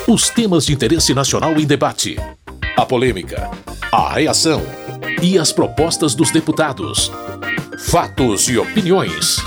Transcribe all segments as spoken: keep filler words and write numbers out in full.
Os temas de interesse nacional em debate, a polêmica, a reação e as propostas dos deputados. Fatos e opiniões.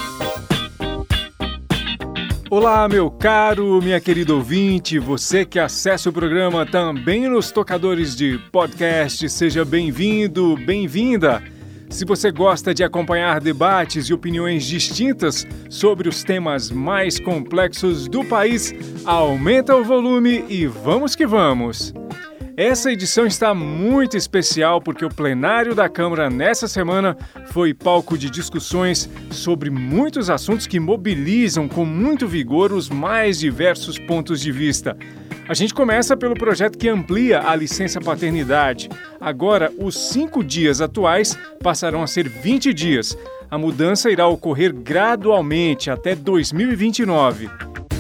Olá, meu caro, minha querida ouvinte, você que acessa o programa também nos tocadores de podcast, seja bem-vindo, bem-vinda. Se você gosta de acompanhar debates e opiniões distintas sobre os temas mais complexos do país, aumenta o volume e vamos que vamos! Essa edição está muito especial porque o plenário da Câmara nessa semana foi palco de discussões sobre muitos assuntos que mobilizam com muito vigor os mais diversos pontos de vista. A gente começa pelo projeto que amplia a licença paternidade. Agora, os cinco dias atuais passarão a ser vinte dias. A mudança irá ocorrer gradualmente até dois mil e vinte e nove.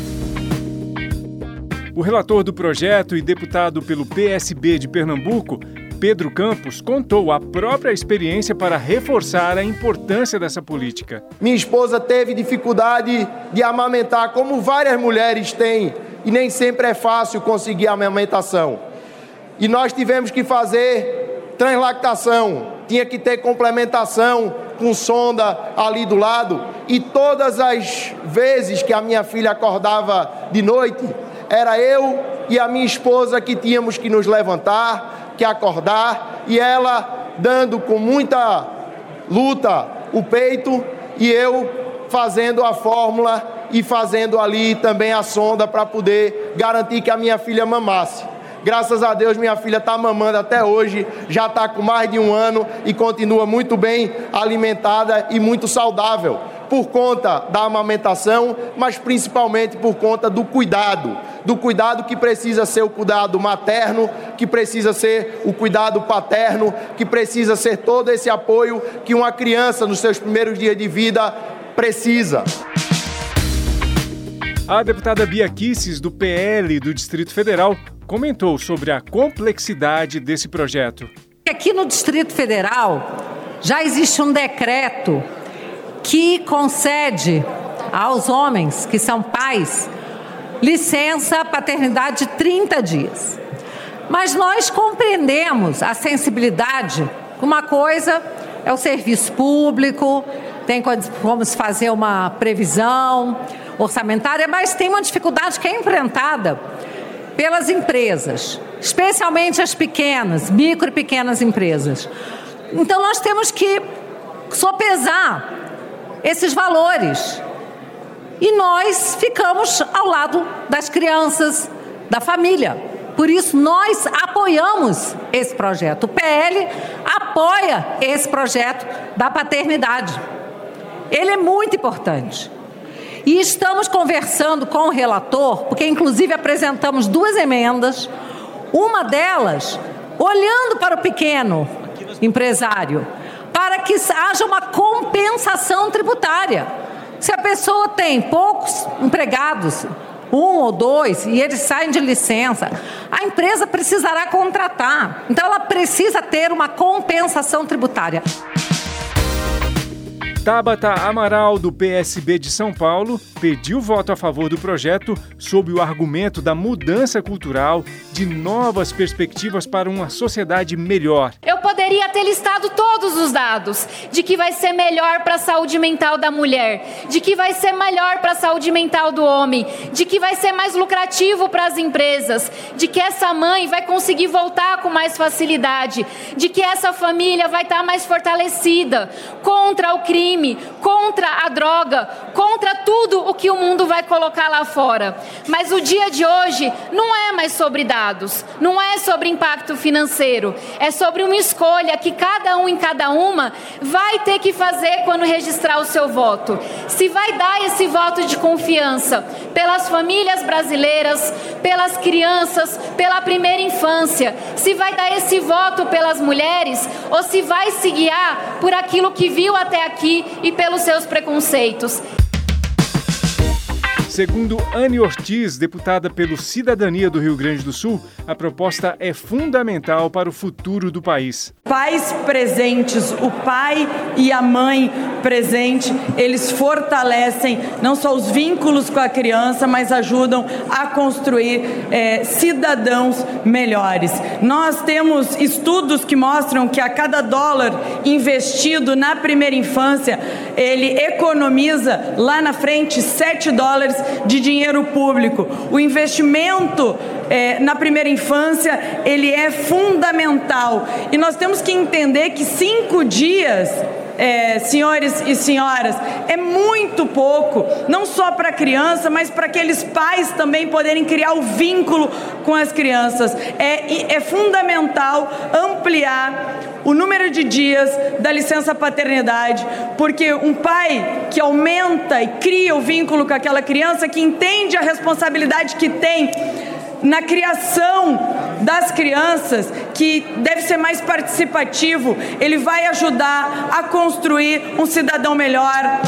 O relator do projeto e deputado pelo P S B de Pernambuco, Pedro Campos, contou a própria experiência para reforçar a importância dessa política. Minha esposa teve dificuldade de amamentar, como várias mulheres têm, e nem sempre é fácil conseguir a amamentação. E nós tivemos que fazer translactação, tinha que ter complementação com sonda ali do lado, e todas as vezes que a minha filha acordava de noite, era eu e a minha esposa que tínhamos que nos levantar, que acordar, e ela dando com muita luta o peito, e eu fazendo a fórmula e fazendo ali também a sonda para poder garantir que a minha filha mamasse. Graças a Deus, minha filha está mamando até hoje, já está com mais de um ano e continua muito bem alimentada e muito saudável, por conta da amamentação, mas principalmente por conta do cuidado, do cuidado que precisa ser o cuidado materno, que precisa ser o cuidado paterno, que precisa ser todo esse apoio que uma criança nos seus primeiros dias de vida precisa. A deputada Bia Kicis, do P L do Distrito Federal, comentou sobre a complexidade desse projeto. Aqui no Distrito Federal já existe um decreto que concede aos homens que são pais licença paternidade de trinta dias. Mas nós compreendemos a sensibilidade. Uma coisa é o serviço público, tem como se fazer uma previsão orçamentária, mas tem uma dificuldade que é enfrentada pelas empresas, especialmente as pequenas, micro e pequenas empresas. Então nós temos que sopesar esses valores. E nós ficamos ao lado das crianças, da família. Por isso, nós apoiamos esse projeto. O P L apoia esse projeto da paternidade. Ele é muito importante. E estamos conversando com o relator, porque inclusive apresentamos duas emendas, uma delas olhando para o pequeno empresário, para que haja uma compensação tributária. Se a pessoa tem poucos empregados, um ou dois, e eles saem de licença, a empresa precisará contratar. Então, ela precisa ter uma compensação tributária. Tabata Amaral, do P S B de São Paulo, pediu voto a favor do projeto sob o argumento da mudança cultural, de novas perspectivas para uma sociedade melhor. Eu poderia ter listado todos os dados de que vai ser melhor para a saúde mental da mulher, de que vai ser melhor para a saúde mental do homem, de que vai ser mais lucrativo para as empresas, de que essa mãe vai conseguir voltar com mais facilidade, de que essa família vai estar mais fortalecida contra o crime, contra a droga, contra tudo o que o mundo vai colocar lá fora. Mas o dia de hoje não é mais sobre dados, não é sobre impacto financeiro, é sobre uma escolha que cada um em cada uma vai ter que fazer quando registrar o seu voto. Se vai dar esse voto de confiança pelas famílias brasileiras, pelas crianças, pela primeira infância, se vai dar esse voto pelas mulheres ou se vai se guiar por aquilo que viu até aqui e pelos seus preconceitos. Segundo Anne Ortiz, deputada pelo Cidadania do Rio Grande do Sul, a proposta é fundamental para o futuro do país. Pais presentes, o pai e a mãe presente, eles fortalecem não só os vínculos com a criança, mas ajudam a construir é, cidadãos melhores. Nós temos estudos que mostram que a cada dólar investido na primeira infância, ele economiza lá na frente sete dólares de dinheiro público. O investimento é, na primeira infância, ele é fundamental. E nós temos que entender que cinco dias, é, senhores e senhoras, é muito pouco, não só para a criança, mas para aqueles pais também poderem criar o vínculo com as crianças. É, é fundamental ampliar o número de dias da licença paternidade, porque um pai que aumenta e cria o vínculo com aquela criança, que entende a responsabilidade que tem na criação das crianças, que deve ser mais participativo, ele vai ajudar a construir um cidadão melhor.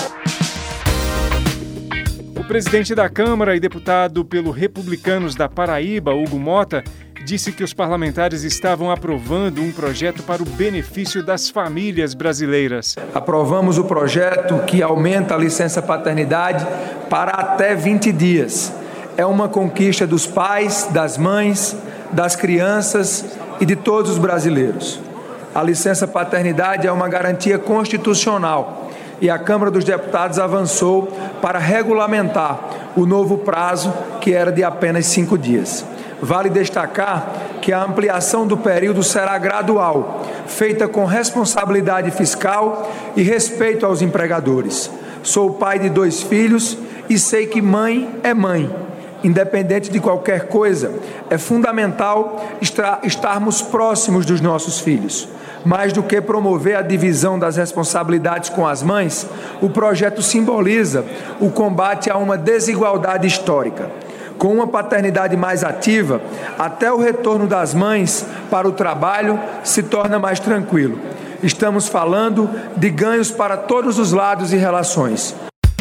O presidente da Câmara e deputado pelo Republicanos da Paraíba, Hugo Mota, disse que os parlamentares estavam aprovando um projeto para o benefício das famílias brasileiras. Aprovamos o projeto que aumenta a licença paternidade para até vinte dias. É uma conquista dos pais, das mães, das crianças e de todos os brasileiros. A licença paternidade é uma garantia constitucional e a Câmara dos Deputados avançou para regulamentar o novo prazo, que era de apenas cinco dias. Vale destacar que a ampliação do período será gradual, feita com responsabilidade fiscal e respeito aos empregadores. Sou pai de dois filhos e sei que mãe é mãe. Independente de qualquer coisa, é fundamental estarmos próximos dos nossos filhos. Mais do que promover a divisão das responsabilidades com as mães, o projeto simboliza o combate a uma desigualdade histórica. Com uma paternidade mais ativa, até o retorno das mães para o trabalho se torna mais tranquilo. Estamos falando de ganhos para todos os lados e relações.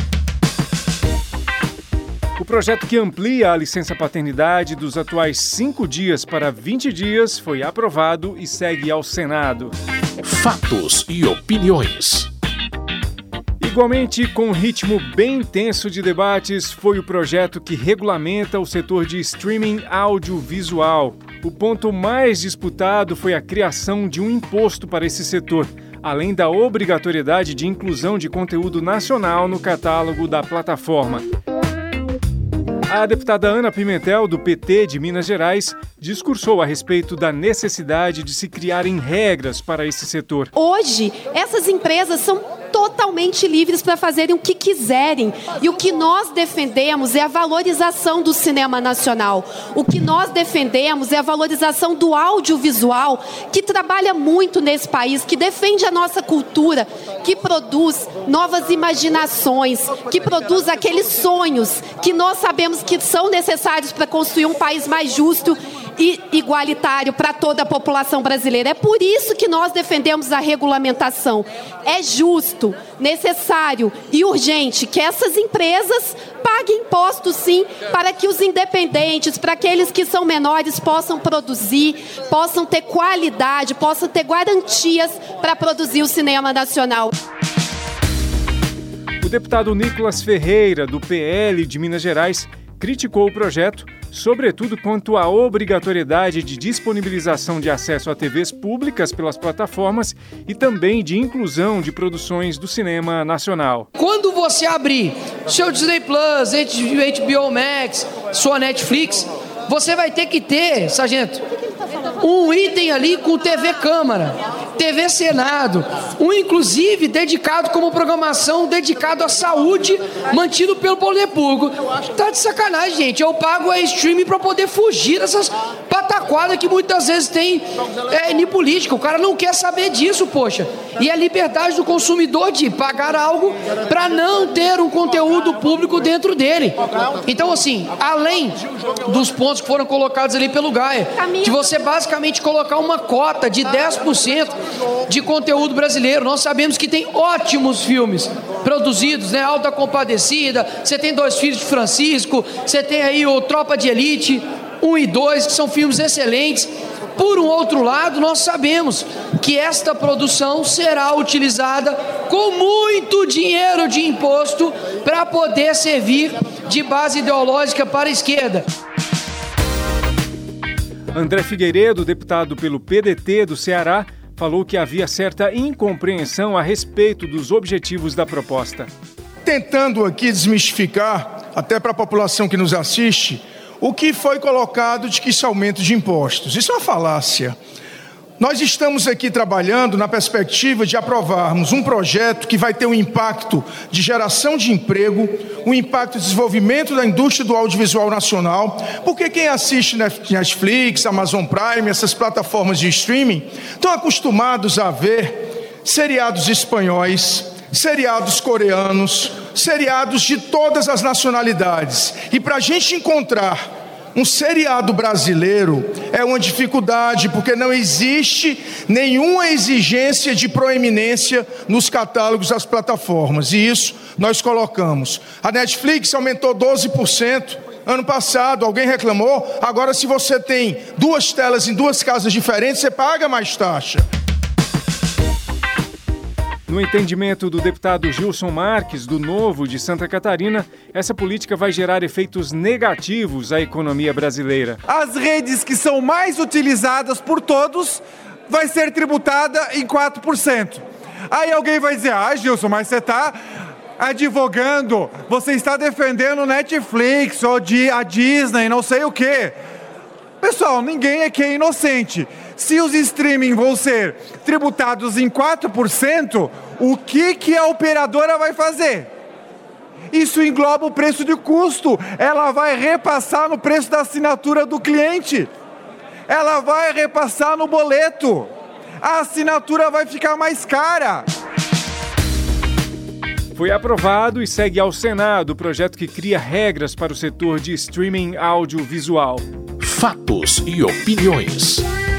O projeto que amplia a licença paternidade dos atuais cinco dias para vinte dias foi aprovado e segue ao Senado. Fatos e opiniões. Igualmente, com um ritmo bem intenso de debates, foi o projeto que regulamenta o setor de streaming audiovisual. O ponto mais disputado foi a criação de um imposto para esse setor, além da obrigatoriedade de inclusão de conteúdo nacional no catálogo da plataforma. A deputada Ana Pimentel, do P T de Minas Gerais, discursou a respeito da necessidade de se criarem regras para esse setor. Hoje, essas empresas são totalmente livres para fazerem o que quiserem. E o que nós defendemos é a valorização do cinema nacional. O que nós defendemos é a valorização do audiovisual, que trabalha muito nesse país, que defende a nossa cultura, que produz novas imaginações, que produz aqueles sonhos que nós sabemos que são necessários para construir um país mais justo e igualitário para toda a população brasileira. É por isso que nós defendemos a regulamentação. É justo, necessário e urgente que essas empresas paguem impostos, sim, para que os independentes, para aqueles que são menores, possam produzir, possam ter qualidade, possam ter garantias para produzir o cinema nacional. O deputado Nicolas Ferreira, do P L de Minas Gerais, criticou o projeto, sobretudo quanto à obrigatoriedade de disponibilização de acesso a T Vs públicas pelas plataformas e também de inclusão de produções do cinema nacional. Quando você abrir seu Disney Plus, H B O Max, sua Netflix, você vai ter que ter, sargento, um item ali com T V Câmara, T V Senado, um inclusive dedicado como programação, dedicado à saúde, mantido pelo poder público. Tá de sacanagem, gente. Eu pago a streaming para poder fugir dessas pataquadas que muitas vezes tem é, em política. O cara não quer saber disso, poxa. E a liberdade do consumidor de pagar algo para não ter um conteúdo público dentro dele. Então, assim, além dos pontos que foram colocados ali pelo Gaia, de você basicamente colocar uma cota de dez por cento de conteúdo brasileiro. Nós sabemos que tem ótimos filmes produzidos, né? Alta Compadecida, você tem Dois Filhos de Francisco, você tem aí o Tropa de Elite um e dois, que são filmes excelentes. Por um outro lado, nós sabemos que esta produção será utilizada com muito dinheiro de imposto para poder servir de base ideológica para a esquerda. André Figueiredo, deputado pelo P D T do Ceará, falou que havia certa incompreensão a respeito dos objetivos da proposta. Tentando aqui desmistificar, até para a população que nos assiste, o que foi colocado de que isso é aumento de impostos. Isso é uma falácia. Nós estamos aqui trabalhando na perspectiva de aprovarmos um projeto que vai ter um impacto de geração de emprego, um impacto de desenvolvimento da indústria do audiovisual nacional, porque quem assiste Netflix, Amazon Prime, essas plataformas de streaming, estão acostumados a ver seriados espanhóis, seriados coreanos, seriados de todas as nacionalidades. E para a gente encontrar um seriado brasileiro é uma dificuldade, porque não existe nenhuma exigência de proeminência nos catálogos das plataformas, e isso nós colocamos. A Netflix aumentou doze por cento ano passado, alguém reclamou, agora se você tem duas telas em duas casas diferentes, você paga mais taxa. No entendimento do deputado Gilson Marques, do Novo de Santa Catarina, essa política vai gerar efeitos negativos à economia brasileira. As redes que são mais utilizadas por todos vai ser tributada em quatro por cento. Aí alguém vai dizer, ah, Gilson, mas você está advogando, você está defendendo Netflix ou a Disney, não sei o quê. Pessoal, ninguém aqui é inocente. Se os streaming vão ser tributados em quatro por cento, o que, que a operadora vai fazer? Isso engloba o preço de custo. Ela vai repassar no preço da assinatura do cliente. Ela vai repassar no boleto. A assinatura vai ficar mais cara. Foi aprovado e segue ao Senado o projeto que cria regras para o setor de streaming audiovisual. Fatos e opiniões.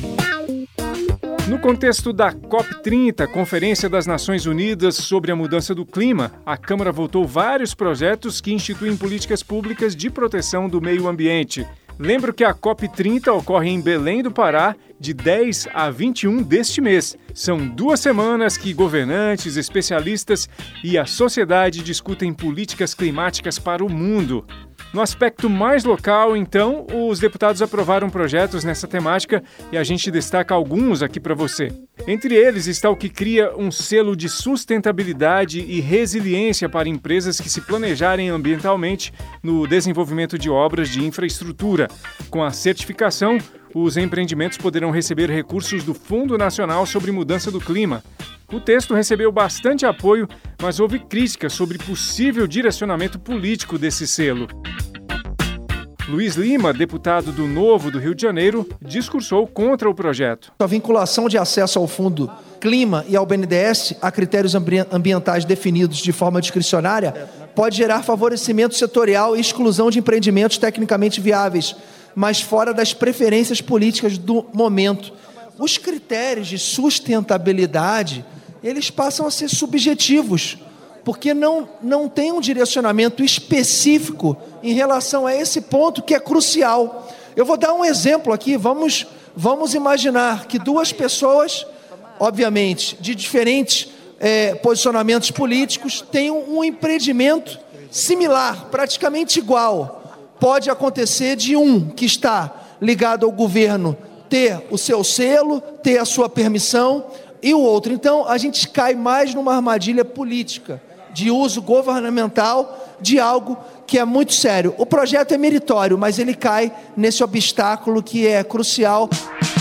No contexto da COP trinta, Conferência das Nações Unidas sobre a Mudança do Clima, a Câmara votou vários projetos que instituem políticas públicas de proteção do meio ambiente. Lembro que a COP trinta ocorre em Belém do Pará, de dez a vinte e um deste mês. São duas semanas que governantes, especialistas e a sociedade discutem políticas climáticas para o mundo. No aspecto mais local, então, os deputados aprovaram projetos nessa temática e a gente destaca alguns aqui para você. Entre eles está o que cria um selo de sustentabilidade e resiliência para empresas que se planejarem ambientalmente no desenvolvimento de obras de infraestrutura. Com a certificação, os empreendimentos poderão receber recursos do Fundo Nacional sobre Mudança do Clima. O texto recebeu bastante apoio, mas houve críticas sobre possível direcionamento político desse selo. Luiz Lima, deputado do Novo do Rio de Janeiro, discursou contra o projeto. A vinculação de acesso ao Fundo Clima e ao B N D E S a critérios ambientais definidos de forma discricionária pode gerar favorecimento setorial e exclusão de empreendimentos tecnicamente viáveis, mas fora das preferências políticas do momento. Os critérios de sustentabilidade, eles passam a ser subjetivos, porque não, não tem um direcionamento específico em relação a esse ponto que é crucial. Eu vou dar um exemplo aqui, vamos, vamos imaginar que duas pessoas, obviamente, de diferentes é, posicionamentos políticos, tenham um empreendimento similar, praticamente igual. Pode acontecer de um que está ligado ao governo ter o seu selo, ter a sua permissão, e o outro. Então, a gente cai mais numa armadilha política, de uso governamental de algo que é muito sério. O projeto é meritório, mas ele cai nesse obstáculo que é crucial.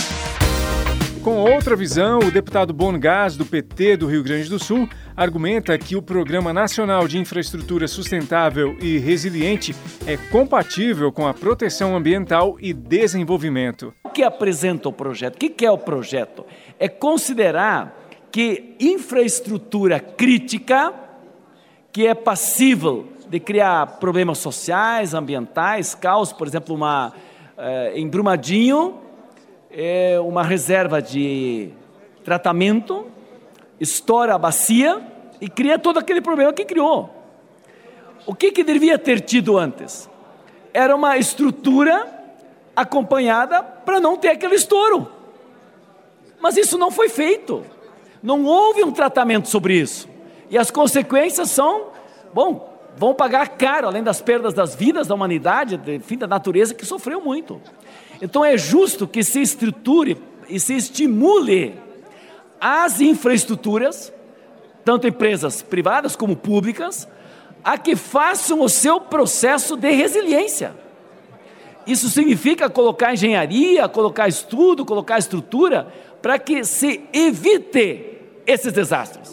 Com outra visão, o deputado Bongás, do P T do Rio Grande do Sul, argumenta que o Programa Nacional de Infraestrutura Sustentável e Resiliente é compatível com a proteção ambiental e desenvolvimento. O que apresenta o projeto? O que é o projeto? É considerar que infraestrutura crítica, que é passível de criar problemas sociais, ambientais, caos, por exemplo, uma, eh, em Brumadinho, é uma reserva de tratamento, estoura a bacia e cria todo aquele problema que criou. O que, que devia ter tido antes? Era uma estrutura acompanhada para não ter aquele estouro. Mas isso não foi feito. Não houve um tratamento sobre isso. E as consequências são, bom, vão pagar caro, além das perdas das vidas da humanidade, enfim, da natureza que sofreu muito. Então é justo que se estruture e se estimule as infraestruturas, tanto empresas privadas como públicas, a que façam o seu processo de resiliência. Isso significa colocar engenharia, colocar estudo, colocar estrutura, para que se evite esses desastres.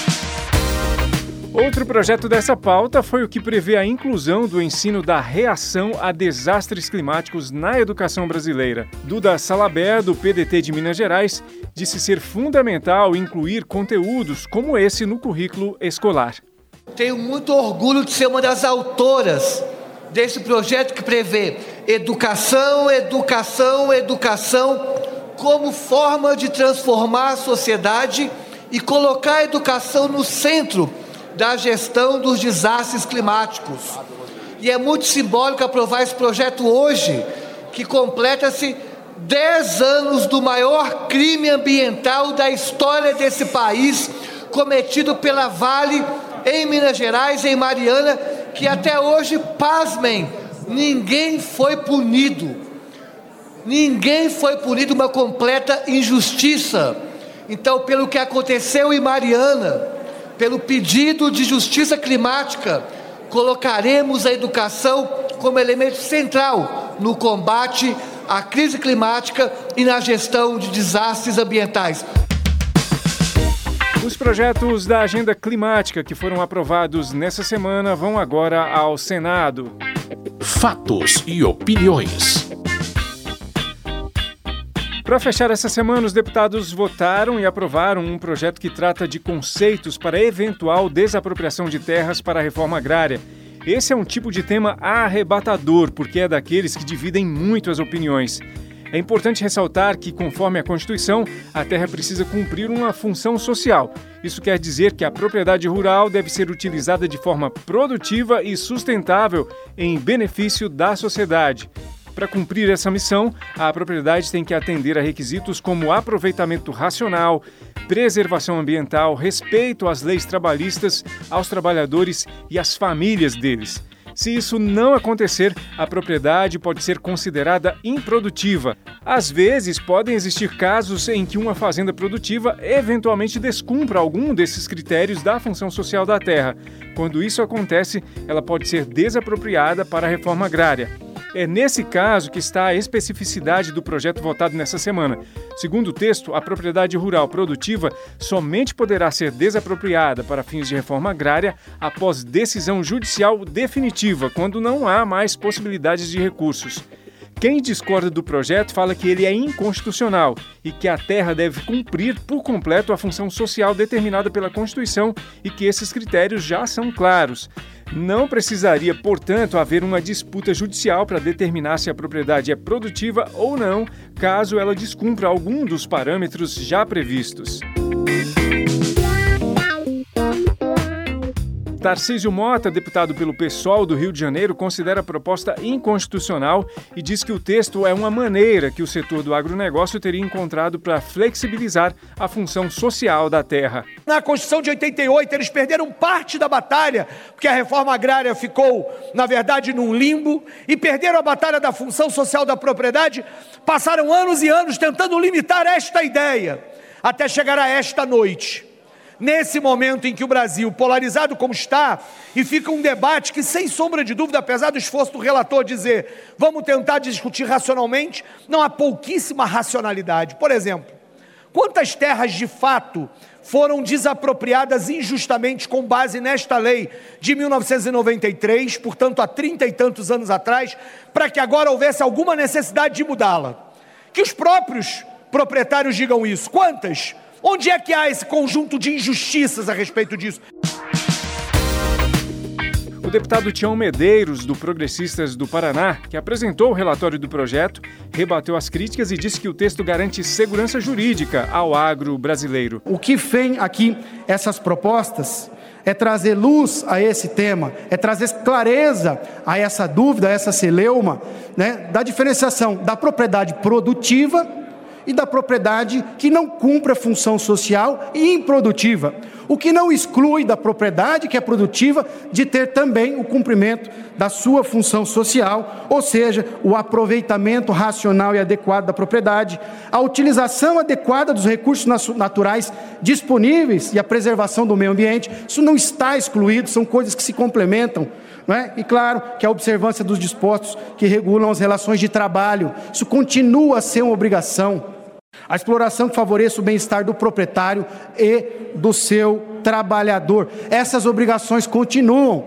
Outro projeto dessa pauta foi o que prevê a inclusão do ensino da reação a desastres climáticos na educação brasileira. Duda Salabé, do P D T de Minas Gerais, disse ser fundamental incluir conteúdos como esse no currículo escolar. Tenho muito orgulho de ser uma das autoras desse projeto que prevê educação, educação, educação como forma de transformar a sociedade e colocar a educação no centro da gestão dos desastres climáticos. E é muito simbólico aprovar esse projeto hoje, que completa-se dez anos do maior crime ambiental da história desse país, cometido pela Vale em Minas Gerais, em Mariana, que até hoje, pasmem, ninguém foi punido. Ninguém foi punido, uma completa injustiça. Então, pelo que aconteceu em Mariana, pelo pedido de justiça climática, colocaremos a educação como elemento central no combate à crise climática e na gestão de desastres ambientais. Os projetos da Agenda Climática que foram aprovados nessa semana vão agora ao Senado. Fatos e opiniões. Para fechar essa semana, os deputados votaram e aprovaram um projeto que trata de conceitos para eventual desapropriação de terras para a reforma agrária. Esse é um tipo de tema arrebatador, porque é daqueles que dividem muito as opiniões. É importante ressaltar que, conforme a Constituição, a terra precisa cumprir uma função social. Isso quer dizer que a propriedade rural deve ser utilizada de forma produtiva e sustentável em benefício da sociedade. Para cumprir essa missão, a propriedade tem que atender a requisitos como aproveitamento racional, preservação ambiental, respeito às leis trabalhistas, aos trabalhadores e às famílias deles. Se isso não acontecer, a propriedade pode ser considerada improdutiva. Às vezes, podem existir casos em que uma fazenda produtiva eventualmente descumpra algum desses critérios da função social da terra. Quando isso acontece, ela pode ser desapropriada para a reforma agrária. É nesse caso que está a especificidade do projeto votado nessa semana. Segundo o texto, a propriedade rural produtiva somente poderá ser desapropriada para fins de reforma agrária após decisão judicial definitiva, quando não há mais possibilidades de recursos. Quem discorda do projeto fala que ele é inconstitucional e que a terra deve cumprir por completo a função social determinada pela Constituição e que esses critérios já são claros. Não precisaria, portanto, haver uma disputa judicial para determinar se a propriedade é produtiva ou não, caso ela descumpra algum dos parâmetros já previstos. Tarcísio Mota, deputado pelo PSOL do Rio de Janeiro, considera a proposta inconstitucional e diz que o texto é uma maneira que o setor do agronegócio teria encontrado para flexibilizar a função social da terra. Na Constituição de oitenta e oito, eles perderam parte da batalha, porque a reforma agrária ficou, na verdade, num limbo, e perderam a batalha da função social da propriedade, passaram anos e anos tentando limitar esta ideia, até chegar a esta noite. Nesse momento em que o Brasil, polarizado como está, e fica um debate que, sem sombra de dúvida, apesar do esforço do relator dizer, vamos tentar discutir racionalmente, não há pouquíssima racionalidade. Por exemplo, quantas terras de fato foram desapropriadas injustamente com base nesta lei de mil novecentos e noventa e três, portanto há trinta e tantos anos atrás, para que agora houvesse alguma necessidade de mudá-la? Que os próprios proprietários digam isso. Quantas? Onde é que há esse conjunto de injustiças a respeito disso? O O deputado Tião Medeiros, do Progressistas do Paraná, que apresentou o relatório do projeto, rebateu as críticas e disse que o texto garante segurança jurídica ao agro brasileiro. O que vem aqui, essas propostas, é trazer luz a esse tema, é trazer clareza a essa dúvida, a essa celeuma, né, da diferenciação da propriedade produtiva e da propriedade que não cumpre a função social e improdutiva, o que não exclui da propriedade que é produtiva de ter também o cumprimento da sua função social, ou seja, o aproveitamento racional e adequado da propriedade, a utilização adequada dos recursos naturais disponíveis e a preservação do meio ambiente. Isso não está excluído, são coisas que se complementam, não é? E claro que a observância dos dispostos que regulam as relações de trabalho, isso continua a ser uma obrigação. A exploração que favoreça o bem-estar do proprietário e do seu trabalhador. Essas obrigações continuam.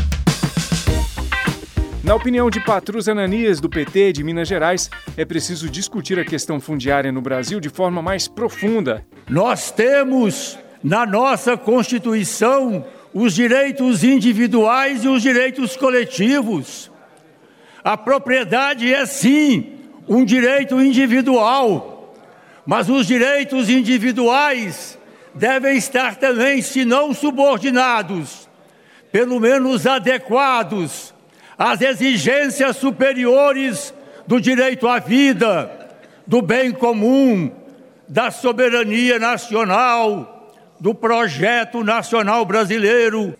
Na opinião de Patrus Ananias, do P T de Minas Gerais, é preciso discutir a questão fundiária no Brasil de forma mais profunda. Nós temos na nossa Constituição os direitos individuais e os direitos coletivos. A propriedade é sim um direito individual, mas os direitos individuais devem estar também, se não subordinados, pelo menos adequados às exigências superiores do direito à vida, do bem comum, da soberania nacional, do projeto nacional brasileiro.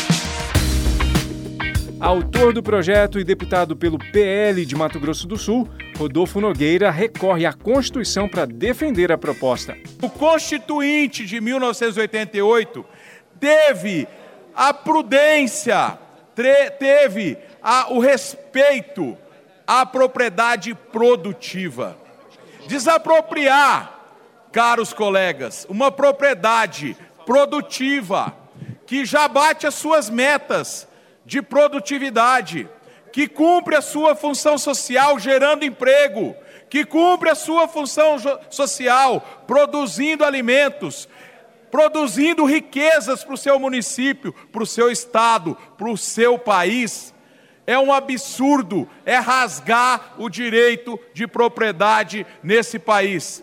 Autor do projeto e deputado pelo P L de Mato Grosso do Sul, Rodolfo Nogueira recorre à Constituição para defender a proposta. O Constituinte de mil novecentos e oitenta e oito teve a prudência, teve a, o respeito à propriedade produtiva. Desapropriar, caros colegas, uma propriedade produtiva que já bate as suas metas de produtividade, que cumpre a sua função social gerando emprego, que cumpre a sua função social produzindo alimentos, produzindo riquezas para o seu município, para o seu estado, para o seu país. É um absurdo, é rasgar o direito de propriedade nesse país.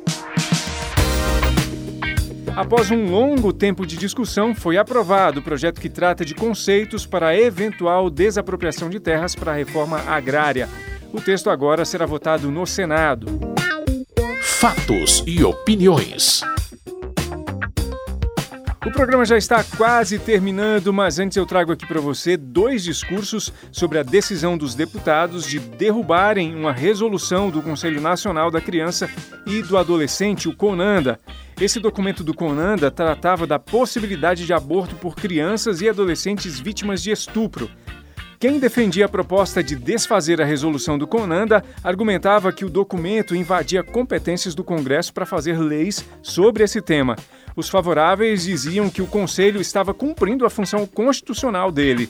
Após um longo tempo de discussão, foi aprovado o projeto que trata de conceitos para a eventual desapropriação de terras para a reforma agrária. O texto agora será votado no Senado. Fatos e opiniões. O programa já está quase terminando, mas antes eu trago aqui para você dois discursos sobre a decisão dos deputados de derrubarem uma resolução do Conselho Nacional da Criança e do Adolescente, o CONANDA. Esse documento do CONANDA tratava da possibilidade de aborto por crianças e adolescentes vítimas de estupro. Quem defendia a proposta de desfazer a resolução do CONANDA argumentava que o documento invadia competências do Congresso para fazer leis sobre esse tema. Os favoráveis diziam que o Conselho estava cumprindo a função constitucional dele.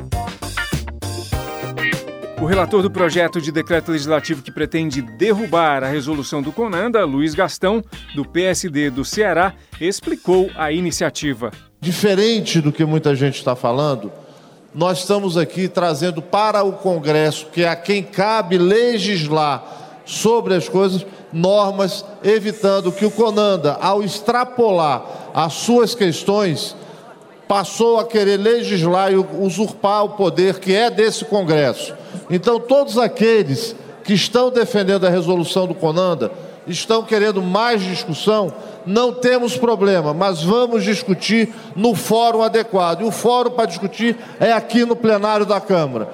O relator do projeto de decreto legislativo que pretende derrubar a resolução do CONANDA, Luiz Gastão, do P S D do Ceará, explicou a iniciativa. Diferente do que muita gente está falando, nós estamos aqui trazendo para o Congresso, que é a quem cabe legislar sobre as coisas, normas, evitando que o CONANDA, ao extrapolar as suas questões, passou a querer legislar e usurpar o poder que é desse Congresso. Então, todos aqueles que estão defendendo a resolução do CONANDA, estão querendo mais discussão, não temos problema, mas vamos discutir no fórum adequado. E o fórum para discutir é aqui no plenário da Câmara.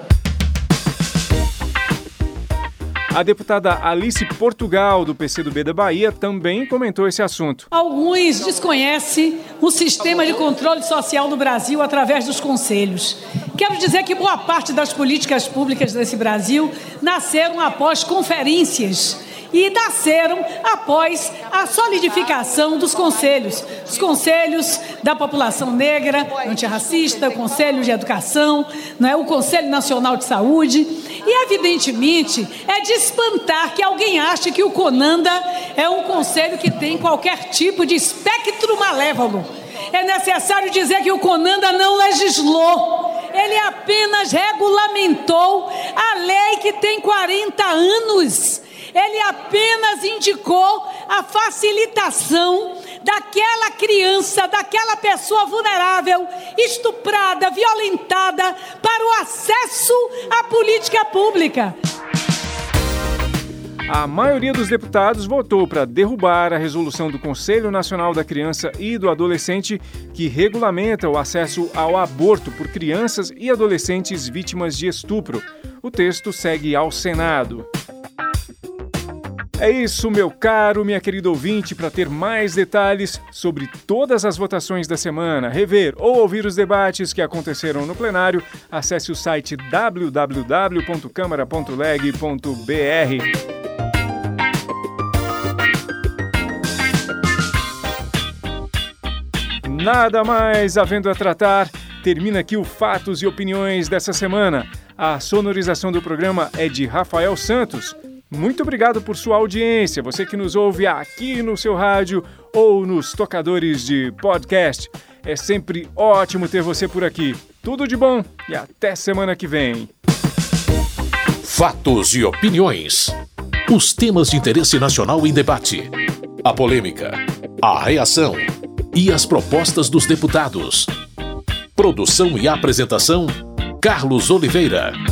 A deputada Alice Portugal, do P C do B da Bahia, também comentou esse assunto. Alguns desconhecem o sistema de controle social do Brasil através dos conselhos. Quero dizer que boa parte das políticas públicas desse Brasil nasceram após conferências e nasceram após a solidificação dos conselhos. Os conselhos da população negra, antirracista, o Conselho de Educação, não é? O Conselho Nacional de Saúde. E, evidentemente, é de espantar que alguém ache que o CONANDA é um conselho que tem qualquer tipo de espectro malévolo. É necessário dizer que o CONANDA não legislou. Ele apenas regulamentou a lei que tem quarenta anos. Ele apenas indicou a facilitação daquela criança, daquela pessoa vulnerável, estuprada, violentada, para o acesso à política pública. A maioria dos deputados votou para derrubar a resolução do Conselho Nacional da Criança e do Adolescente que regulamenta o acesso ao aborto por crianças e adolescentes vítimas de estupro. O texto segue ao Senado. É isso, meu caro, minha querida ouvinte. Para ter mais detalhes sobre todas as votações da semana, rever ou ouvir os debates que aconteceram no plenário, acesse o site w w w ponto câmara ponto leg ponto b r. Nada mais havendo a tratar, termina aqui o Fatos e Opiniões dessa semana. A sonorização do programa é de Rafael Santos. Muito obrigado por sua audiência, você que nos ouve aqui no seu rádio ou nos tocadores de podcast. É sempre ótimo ter você por aqui. Tudo de bom e até semana que vem. Fatos e opiniões. Os temas de interesse nacional em debate. A polêmica, a reação e as propostas dos deputados. Produção e apresentação, Carlos Oliveira.